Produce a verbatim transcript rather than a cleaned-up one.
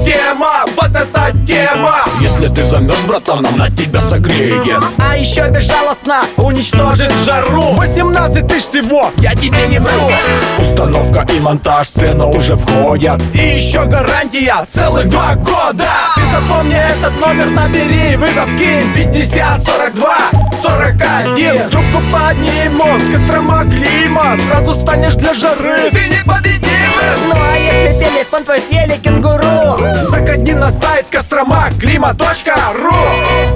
система, вот эта тема. Если ты замерз, братан, она тебя согреет. А еще безжалостно уничтожит жару. Восемнадцать тысяч всего, я тебе не вру. Установка и монтаж, цены уже входят. И еще гарантия целых два года. Ты запомни этот номер, набери, вызов кинь пятьдесят сорок два сорок один. Трубку поднимут, Кострома, климат. Сразу станешь для жары ты непобедимым. Ну а если телефон твой съели кенгуру, заходи на сайт кострома климат точка ру.